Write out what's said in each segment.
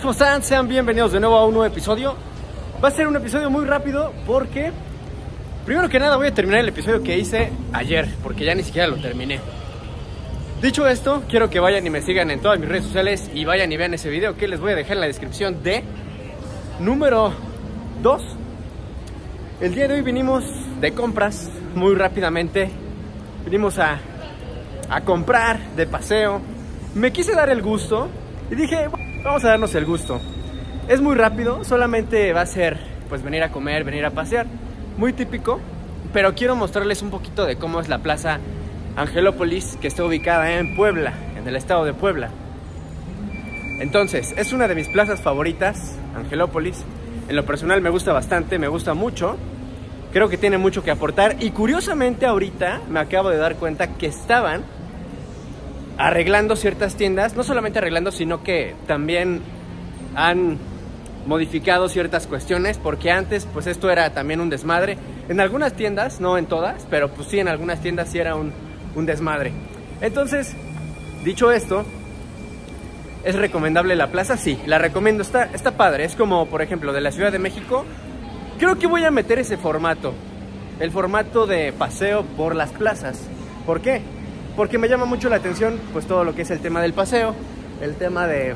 ¿Cómo están? Sean bienvenidos de nuevo a un nuevo episodio. Va a ser un episodio muy rápido porque primero que nada voy a terminar el episodio que hice ayer, porque ya ni siquiera lo terminé. Dicho esto, quiero que vayan y me sigan en todas mis redes sociales y vayan y vean ese video que les voy a dejar en la descripción de número 2. El día de hoy vinimos de compras muy rápidamente. Vinimos a comprar de paseo. Me quise dar el gusto y dije, vamos a darnos el gusto. Es muy rápido, solamente va a ser pues venir a comer, venir a pasear. Muy típico, pero quiero mostrarles un poquito de cómo es la plaza Angelópolis, que está ubicada en Puebla, en el estado de Puebla. Entonces, es una de mis plazas favoritas, Angelópolis. En lo personal me gusta bastante, me gusta mucho. Creo que tiene mucho que aportar y curiosamente ahorita me acabo de dar cuenta que estaban arreglando ciertas tiendas. No solamente arreglando, sino que también han modificado ciertas cuestiones, porque antes pues esto era también un desmadre. En algunas tiendas, no en todas, pero pues sí, en algunas tiendas sí era un desmadre. Entonces, dicho esto, ¿es recomendable la plaza? Sí, la recomiendo, está padre. Es como, por ejemplo, de la Ciudad de México. Creo que voy a meter ese formato, el formato de paseo por las plazas. ¿Por qué? Porque me llama mucho la atención pues todo lo que es el tema del paseo, el tema de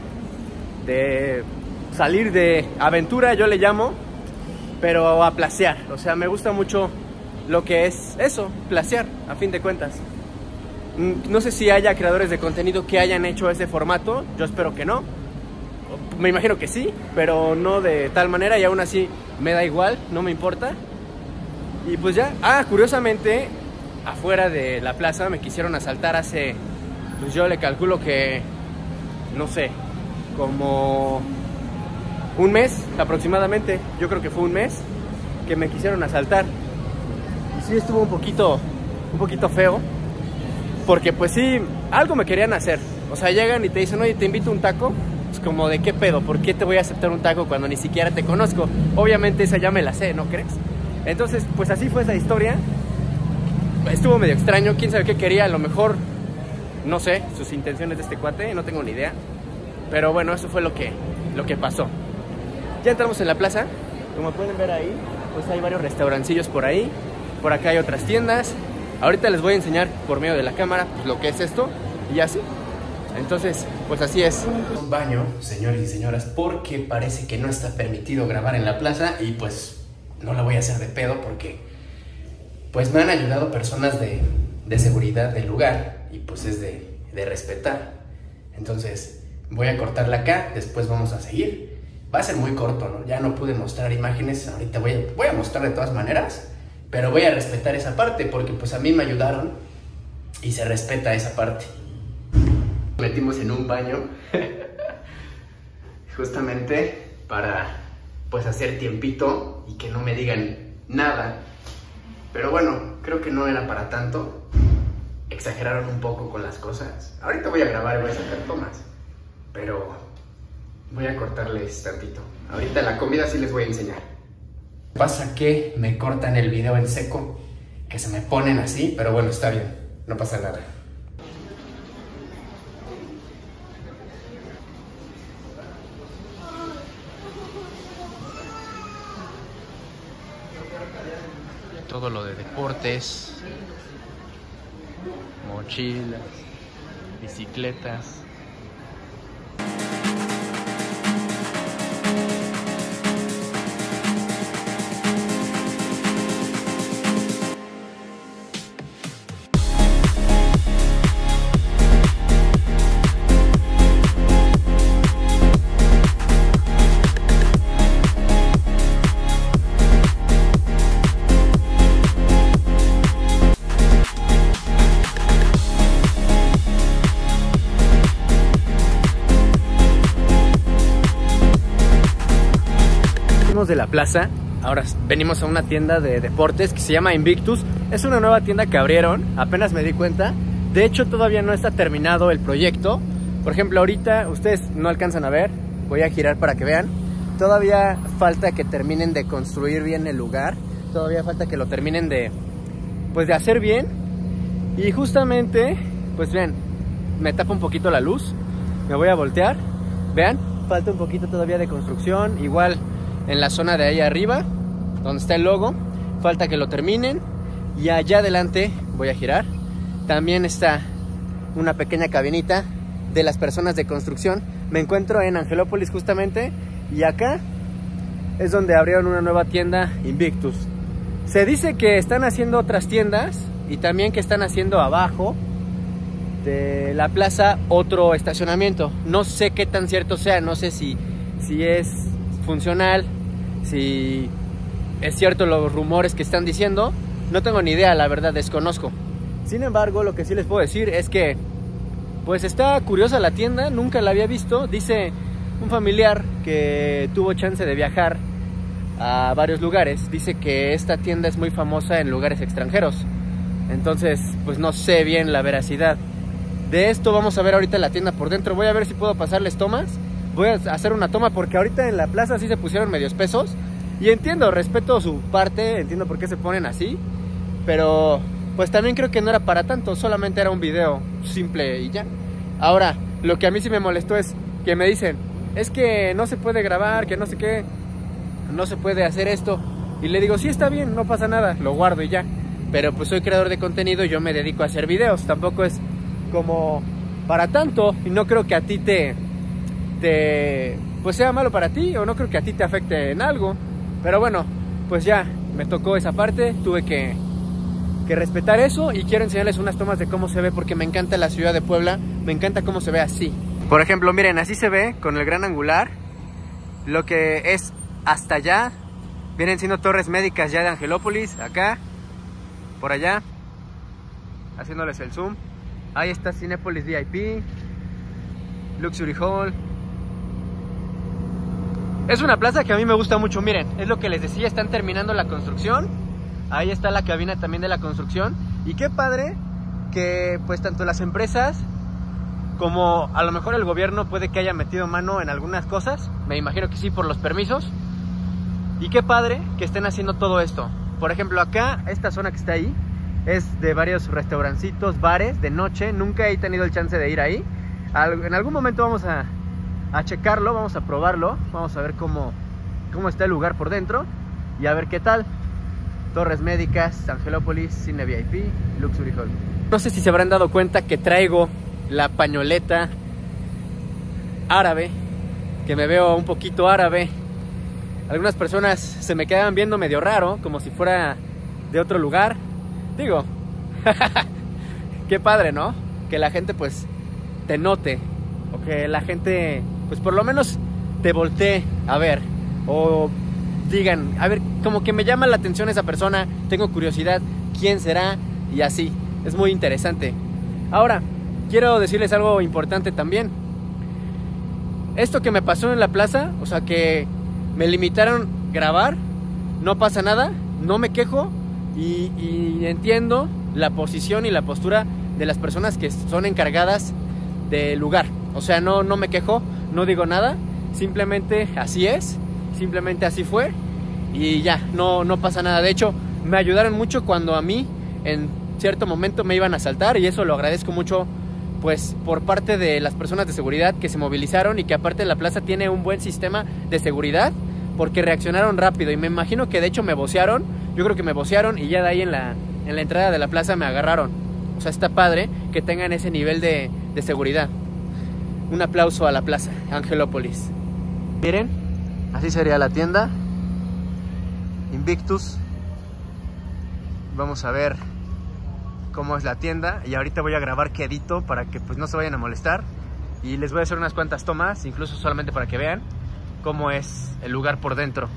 salir de aventura, yo le llamo, pero a placear. O sea, me gusta mucho lo que es eso, placear, a fin de cuentas. No sé si haya creadores de contenido que hayan hecho ese formato, yo espero que no. Me imagino que sí, pero no de tal manera, y aún así me da igual, no me importa. Y pues ya, curiosamente, afuera de la plaza me quisieron asaltar hace, pues yo le calculo que, no sé, como un mes aproximadamente. Yo creo que fue un mes que me quisieron asaltar. Y sí estuvo un poquito feo, porque pues sí, algo me querían hacer. O sea, llegan y te dicen, oye, te invito a un taco. Es como, ¿de qué pedo? ¿Por qué te voy a aceptar un taco cuando ni siquiera te conozco? Obviamente esa ya me la sé, ¿no crees? Entonces, pues así fue esa historia. Estuvo medio extraño, quién sabe qué quería. A lo mejor, no sé, sus intenciones de este cuate, no tengo ni idea. Pero bueno, eso fue lo que pasó. Ya entramos en la plaza. Como pueden ver ahí, pues hay varios restaurancillos por ahí. Por acá hay otras tiendas. Ahorita les voy a enseñar por medio de la cámara pues, lo que es esto. Y así. Entonces, pues así es. Un baño, señores y señoras, porque parece que no está permitido grabar en la plaza. Y pues no la voy a hacer de pedo porque pues me han ayudado personas de seguridad del lugar. Y pues es de respetar. Entonces voy a cortarla acá, después vamos a seguir. Va a ser muy corto, ¿no? Ya no pude mostrar imágenes, ahorita voy a mostrar de todas maneras, pero voy a respetar esa parte porque pues a mí me ayudaron y se respeta esa parte. Metimos en un baño justamente para pues hacer tiempito y que no me digan nada. Pero bueno, creo que no era para tanto. Exageraron un poco con las cosas. Ahorita voy a grabar y voy a sacar tomas, pero voy a cortarles tantito. Ahorita la comida sí les voy a enseñar. Pasa que me cortan el video en seco, que se me ponen así, pero bueno, está bien, no pasa nada. Todo lo de deportes, mochilas, bicicletas. De la plaza, ahora venimos a una tienda de deportes que se llama Invictus. Es una nueva tienda que abrieron, apenas me di cuenta. De hecho todavía no está terminado el proyecto. Por ejemplo, ahorita ustedes no alcanzan a ver, voy a girar para que vean. Todavía falta que terminen de construir bien el lugar, todavía falta que lo terminen de hacer bien. Y justamente, pues vean, me tapa un poquito la luz, me voy a voltear, vean, falta un poquito todavía de construcción. Igual en la zona de ahí arriba, donde está el logo, falta que lo terminen. Y allá adelante, voy a girar, también está una pequeña cabinita de las personas de construcción. Me encuentro en Angelópolis justamente, y acá es donde abrieron una nueva tienda, Invictus. Se dice que están haciendo otras tiendas y también que están haciendo abajo de la plaza otro estacionamiento. No sé qué tan cierto sea, no sé si es funcional, si es cierto los rumores que están diciendo. No tengo ni idea, la verdad, desconozco. Sin embargo, lo que sí les puedo decir es que pues está curiosa la tienda, nunca la había visto. Dice un familiar que tuvo chance de viajar a varios lugares, dice que esta tienda es muy famosa en lugares extranjeros. Entonces, pues no sé bien la veracidad de esto. Vamos a ver ahorita la tienda por dentro. Voy a ver si puedo pasarles tomas. Voy a hacer una toma porque ahorita en la plaza sí se pusieron medios pesos. Y entiendo, respeto su parte, entiendo por qué se ponen así. Pero pues también creo que no era para tanto, solamente era un video simple y ya. Ahora, lo que a mí sí me molestó es que me dicen, es que no se puede grabar, que no sé qué, no se puede hacer esto. Y le digo, sí, está bien, no pasa nada, lo guardo y ya. Pero pues soy creador de contenido y yo me dedico a hacer videos, tampoco es como para tanto. Y no creo que a ti pues sea malo para ti, o no creo que a ti te afecte en algo. Pero bueno, pues ya me tocó esa parte, tuve que respetar eso, y quiero enseñarles unas tomas de cómo se ve porque me encanta la ciudad de Puebla, me encanta cómo se ve así. Por ejemplo, miren, así se ve con el gran angular, lo que es hasta allá. Vienen siendo torres médicas ya de Angelópolis, acá, por allá, haciéndoles el zoom. Ahí está Cinépolis VIP, Luxury Hall. Es una plaza que a mí me gusta mucho, miren, es lo que les decía, están terminando la construcción. Ahí está la cabina también de la construcción. Y qué padre que pues tanto las empresas como a lo mejor el gobierno puede que haya metido mano en algunas cosas. Me imagino que sí, por los permisos. Y qué padre que estén haciendo todo esto. Por ejemplo, acá, esta zona que está ahí es de varios restaurancitos, bares de noche. Nunca he tenido el chance de ir ahí. En algún momento vamos a checarlo, vamos a probarlo. Vamos a ver cómo está el lugar por dentro y a ver qué tal. Torres médicas, Angelópolis, Cine VIP, Luxury Hall. No sé si se habrán dado cuenta que traigo la pañoleta árabe, que me veo un poquito árabe. Algunas personas se me quedan viendo medio raro, como si fuera de otro lugar. Digo, qué padre, ¿no? Que la gente pues te note, o que la gente pues por lo menos te voltee a ver, o digan, a ver, como que me llama la atención esa persona, tengo curiosidad, quién será, y así, es muy interesante. Ahora, quiero decirles algo importante también. Esto que me pasó en la plaza, o sea, que me limitaron grabar, no pasa nada, no me quejo, y entiendo la posición y la postura de las personas que son encargadas del lugar. O sea, no me quejo, no digo nada, simplemente así es. Simplemente así fue y ya, no pasa nada. De hecho, me ayudaron mucho cuando a mí en cierto momento me iban a asaltar, y eso lo agradezco mucho pues por parte de las personas de seguridad que se movilizaron, y que aparte la plaza tiene un buen sistema de seguridad porque reaccionaron rápido, y me imagino que de hecho me vocearon. Yo creo que me vocearon y ya de ahí en la entrada de la plaza me agarraron. O sea, está padre que tengan ese nivel de seguridad. Un aplauso a la plaza Angelópolis. Miren, así sería la tienda Invictus. Vamos a ver cómo es la tienda, y ahorita voy a grabar qué edito para que pues no se vayan a molestar, y les voy a hacer unas cuantas tomas, incluso solamente para que vean cómo es el lugar por dentro.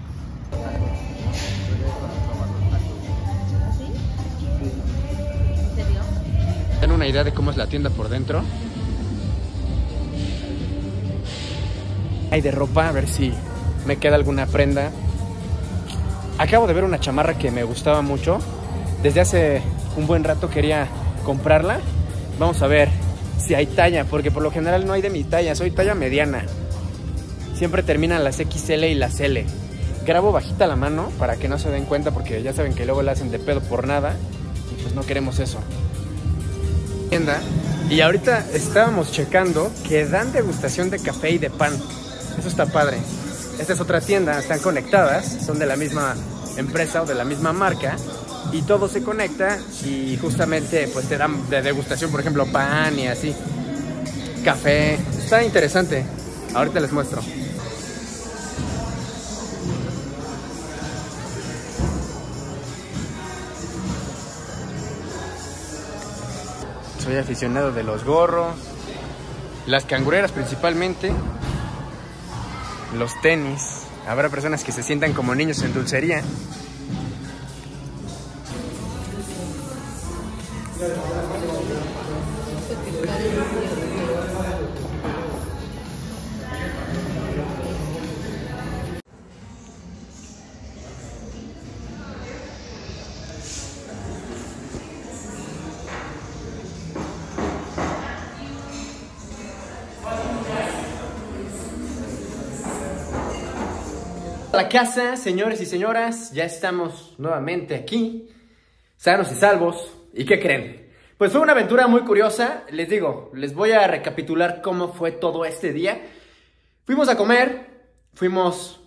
¿Tienen una idea de cómo es la tienda por dentro? Hay de ropa, a ver si me queda alguna prenda. Acabo de ver una chamarra que me gustaba mucho. Desde hace un buen rato quería comprarla. Vamos a ver si hay talla, porque por lo general no hay de mi talla. Soy talla mediana. Siempre terminan las XL y las L. Grabo bajita la mano para que no se den cuenta, porque ya saben que luego la hacen de pedo por nada, y pues no queremos eso. Y ahorita estábamos checando que dan degustación de café y de pan. Eso está padre. Esta es otra tienda, están conectadas, son de la misma empresa o de la misma marca y todo se conecta y justamente pues te dan de degustación, por ejemplo, pan y así, café. Está interesante. Ahorita les muestro. Soy aficionado de los gorros, las cangureras principalmente, los tenis. Habrá personas que se sientan como niños en dulcería. A la casa, señores y señoras, ya estamos nuevamente aquí, sanos y salvos. ¿Y qué creen? Pues fue una aventura muy curiosa. Les digo, les voy a recapitular cómo fue todo este día. Fuimos a comer, fuimos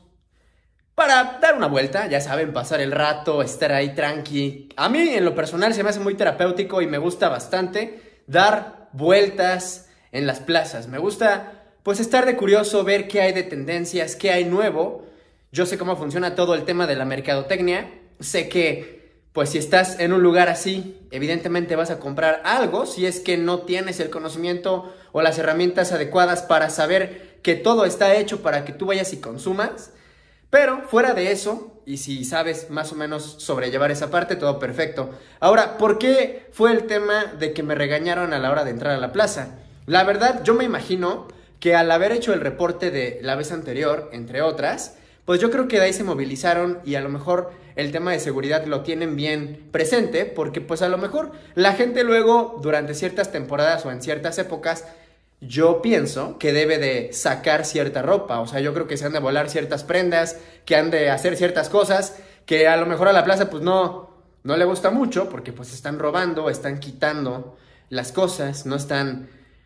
para dar una vuelta, ya saben, pasar el rato, estar ahí tranqui. A mí, en lo personal, se me hace muy terapéutico y me gusta bastante dar vueltas en las plazas. Me gusta, pues, estar de curioso, ver qué hay de tendencias, qué hay nuevo. Yo sé cómo funciona todo el tema de la mercadotecnia. Sé que, pues, si estás en un lugar así, evidentemente vas a comprar algo si es que no tienes el conocimiento o las herramientas adecuadas para saber que todo está hecho para que tú vayas y consumas. Pero fuera de eso, y si sabes más o menos sobrellevar esa parte, todo perfecto. Ahora, ¿por qué fue el tema de que me regañaron a la hora de entrar a la plaza? La verdad, yo me imagino que al haber hecho el reporte de la vez anterior, entre otras, pues yo creo que de ahí se movilizaron y a lo mejor el tema de seguridad lo tienen bien presente, porque pues a lo mejor la gente luego durante ciertas temporadas o en ciertas épocas, yo pienso que debe de sacar cierta ropa. O sea, yo creo que se han de volar ciertas prendas, que han de hacer ciertas cosas que a lo mejor a la plaza pues no le gusta mucho, porque pues están robando, están quitando las cosas, no están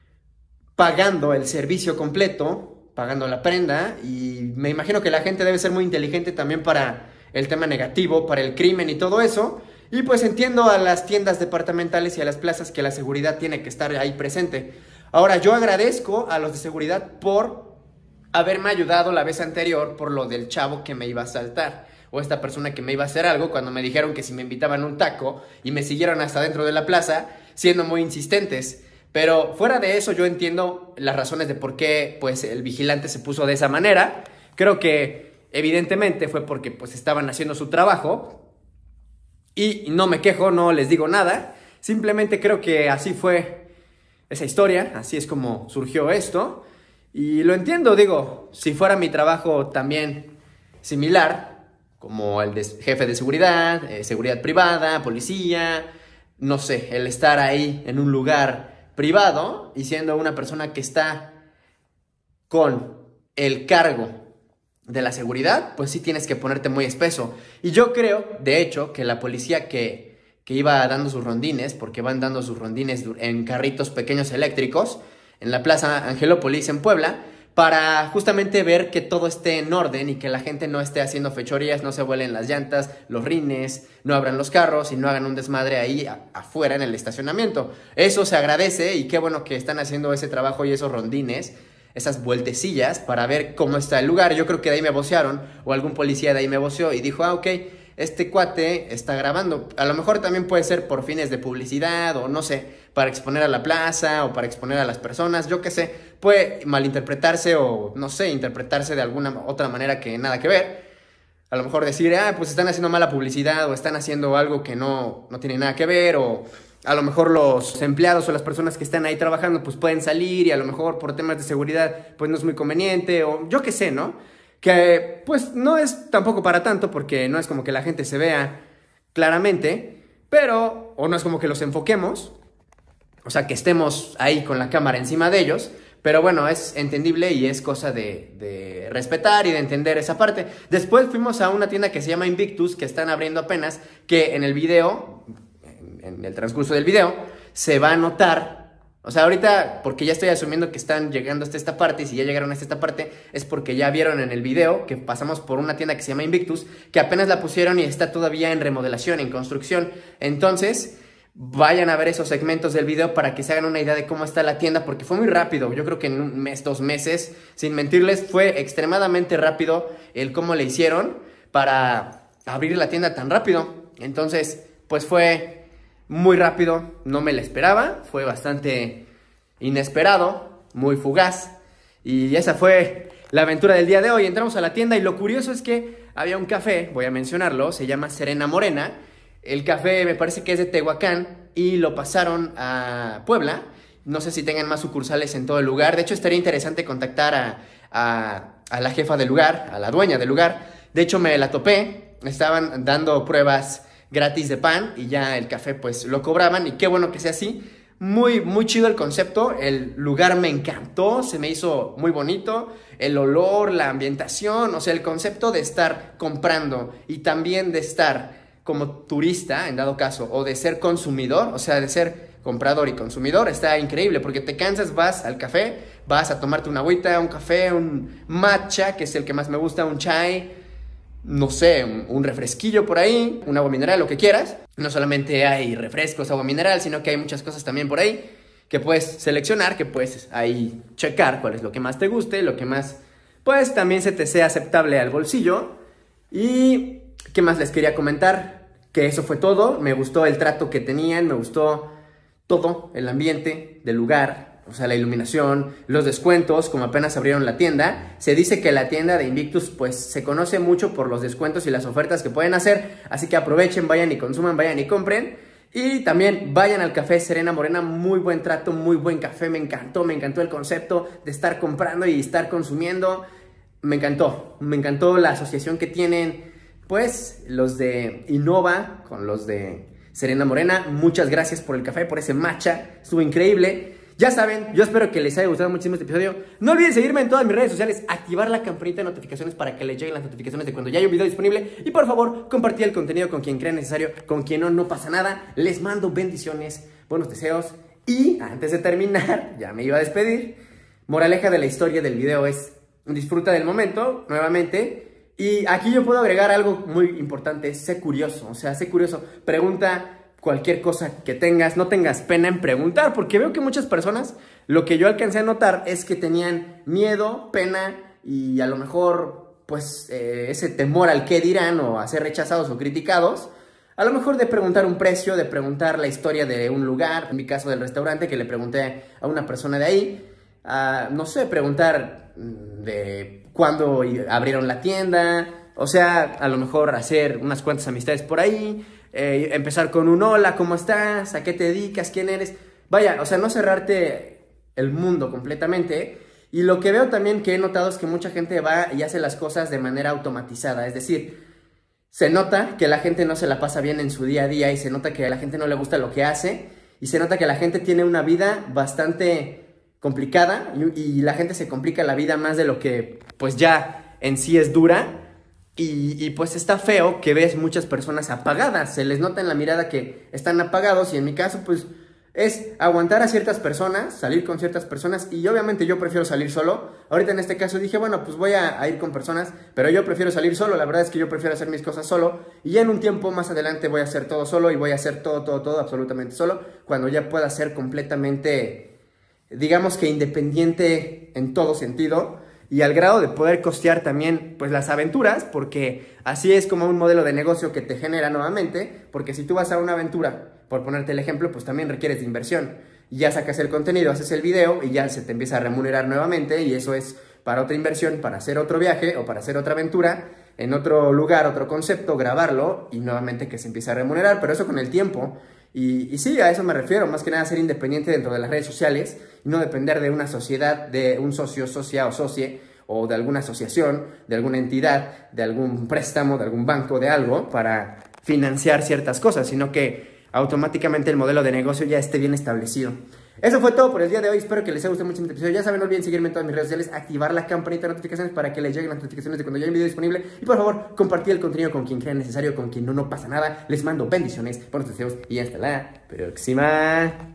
pagando el servicio completo, pagando la prenda, y me imagino que la gente debe ser muy inteligente también para el tema negativo, para el crimen y todo eso, y pues entiendo a las tiendas departamentales y a las plazas que la seguridad tiene que estar ahí presente. Ahora, yo agradezco a los de seguridad por haberme ayudado la vez anterior por lo del chavo que me iba a asaltar, o esta persona que me iba a hacer algo cuando me dijeron que si me invitaban un taco y me siguieron hasta dentro de la plaza, siendo muy insistentes. Pero fuera de eso, yo entiendo las razones de por qué pues, el vigilante se puso de esa manera. Creo que evidentemente fue porque pues, estaban haciendo su trabajo. Y no me quejo, no les digo nada. Simplemente creo que así fue esa historia, así es como surgió esto. Y lo entiendo, digo, si fuera mi trabajo también similar, como el de jefe de seguridad, seguridad privada, policía, no sé, el estar ahí en un lugar privado y siendo una persona que está con el cargo de la seguridad, pues sí tienes que ponerte muy espeso. Y yo creo, de hecho, que la policía que iba dando sus rondines, porque van dando sus rondines en carritos pequeños eléctricos, en la Plaza Angelópolis en Puebla, para justamente ver que todo esté en orden y que la gente no esté haciendo fechorías, no se vuelen las llantas, los rines, no abran los carros y no hagan un desmadre ahí afuera en el estacionamiento. Eso se agradece y qué bueno que están haciendo ese trabajo y esos rondines, esas vueltecillas para ver cómo está el lugar. Yo creo que de ahí me vocearon o algún policía de ahí me voceó y dijo, ok, este cuate está grabando. A lo mejor también puede ser por fines de publicidad o no sé, para exponer a la plaza o para exponer a las personas, yo qué sé. Puede malinterpretarse o no sé, interpretarse de alguna otra manera que nada que ver. A lo mejor decir, pues están haciendo mala publicidad o están haciendo algo que no tiene nada que ver, o a lo mejor los empleados o las personas que están ahí trabajando pues pueden salir y a lo mejor por temas de seguridad pues no es muy conveniente o yo qué sé, ¿no? Que pues no es tampoco para tanto porque no es como que la gente se vea claramente, pero, o no es como que los enfoquemos, o sea, que estemos ahí con la cámara encima de ellos, pero bueno, es entendible y es cosa de respetar y de entender esa parte. Después fuimos a una tienda que se llama Invictus, que están abriendo apenas, que en el video, en el transcurso del video, se va a notar O sea, ahorita, porque ya estoy asumiendo que están llegando hasta esta parte, y si ya llegaron hasta esta parte, es porque ya vieron en el video que pasamos por una tienda que se llama Invictus, que apenas la pusieron y está todavía en remodelación, en construcción. Entonces, vayan a ver esos segmentos del video para que se hagan una idea de cómo está la tienda, porque fue muy rápido. Yo creo que en un mes, 2 meses, sin mentirles, fue extremadamente rápido el cómo le hicieron para abrir la tienda tan rápido. Entonces, pues fue muy rápido, no me la esperaba, fue bastante inesperado, muy fugaz, y esa fue la aventura del día de hoy. Entramos a la tienda y lo curioso es que había un café, voy a mencionarlo, se llama Serena Morena. El café me parece que es de Tehuacán y lo pasaron a Puebla. No sé si tengan más sucursales en todo el lugar. De hecho, estaría interesante contactar a la jefa del lugar, a la dueña del lugar. De hecho, me la topé, estaban dando pruebas gratis de pan y ya el café pues lo cobraban, y qué bueno que sea así. Muy, muy chido el concepto, el lugar me encantó, se me hizo muy bonito, el olor, la ambientación, o sea, el concepto de estar comprando y también de estar como turista, en dado caso, o de ser consumidor, o sea, de ser comprador y consumidor, está increíble, porque te cansas, vas al café, vas a tomarte una agüita, un café, un matcha, que es el que más me gusta, un chai, no sé, un refresquillo por ahí, un agua mineral, lo que quieras. No solamente hay refrescos, agua mineral, sino que hay muchas cosas también por ahí que puedes seleccionar, que puedes ahí checar cuál es lo que más te guste, lo que más, pues también se te sea aceptable al bolsillo. Y ¿qué más les quería comentar? Que eso fue todo. Me gustó el trato que tenían, me gustó todo, el ambiente del lugar. O sea, la iluminación, los descuentos, como apenas abrieron la tienda. Se dice que la tienda de Invictus pues se conoce mucho por los descuentos y las ofertas que pueden hacer. Así que aprovechen, vayan y consuman, vayan y compren. Y también vayan al café Serena Morena, muy buen trato, muy buen café. Me encantó el concepto de estar comprando y estar consumiendo. Me encantó la asociación que tienen pues los de Innova con los de Serena Morena. Muchas gracias por el café, por ese matcha, estuvo increíble. Ya saben, yo espero que les haya gustado muchísimo este episodio. No olviden seguirme en todas mis redes sociales, activar la campanita de notificaciones para que les lleguen las notificaciones de cuando ya hay un video disponible. Y por favor, compartir el contenido con quien crea necesario, con quien no, no pasa nada. Les mando bendiciones, buenos deseos. Y antes de terminar, ya me iba a despedir. Moraleja de la historia del video es: disfruta del momento, nuevamente. Y aquí yo puedo agregar algo muy importante: sé curioso, o sea, sé curioso. Pregunta cualquier cosa que tengas, no tengas pena en preguntar, porque veo que muchas personas, lo que yo alcancé a notar es que tenían miedo, pena y a lo mejor pues ese temor al qué dirán o a ser rechazados o criticados, a lo mejor de preguntar un precio, de preguntar la historia de un lugar, en mi caso del restaurante, que le pregunté a una persona de ahí, no sé, preguntar de cuándo abrieron la tienda, o sea, a lo mejor hacer unas cuantas amistades por ahí. Empezar con un hola, ¿cómo estás? ¿A qué te dedicas? ¿Quién eres? Vaya, o sea, no cerrarte el mundo completamente. Y lo que veo también que he notado es que mucha gente va y hace las cosas de manera automatizada. Es decir, se nota que la gente no se la pasa bien en su día a día y se nota que a la gente no le gusta lo que hace y se nota que la gente tiene una vida bastante complicada y la gente se complica la vida más de lo que pues ya en sí es dura. Y pues está feo que ves muchas personas apagadas, se les nota en la mirada que están apagados y en mi caso pues es aguantar a ciertas personas, salir con ciertas personas y obviamente yo prefiero salir solo. Ahorita en este caso dije, bueno, pues voy a ir con personas, pero yo prefiero salir solo, la verdad es que yo prefiero hacer mis cosas solo y ya en un tiempo más adelante voy a hacer todo solo y voy a hacer todo absolutamente solo cuando ya pueda ser completamente, digamos que independiente en todo sentido. Y al grado de poder costear también pues las aventuras, porque así es como un modelo de negocio que te genera nuevamente, porque si tú vas a una aventura, por ponerte el ejemplo, pues también requieres de inversión, y ya sacas el contenido, haces el video y ya se te empieza a remunerar nuevamente, y eso es para otra inversión, para hacer otro viaje o para hacer otra aventura, en otro lugar, otro concepto, grabarlo y nuevamente que se empiece a remunerar, pero eso con el tiempo. Y sí, a eso me refiero, más que nada ser independiente dentro de las redes sociales y no depender de una sociedad, de un socio, socia o socie, o de alguna asociación, de alguna entidad, de algún préstamo, de algún banco, de algo, para financiar ciertas cosas, sino que automáticamente el modelo de negocio ya esté bien establecido. Eso fue todo por el día de hoy, espero que les haya gustado mucho este episodio. Ya saben, no olviden seguirme en todas mis redes sociales, activar la campanita de notificaciones para que les lleguen las notificaciones de cuando ya hay un video disponible. Y por favor, compartir el contenido con quien crea necesario, con quien no pasa nada. Les mando bendiciones, buenos deseos y hasta la próxima.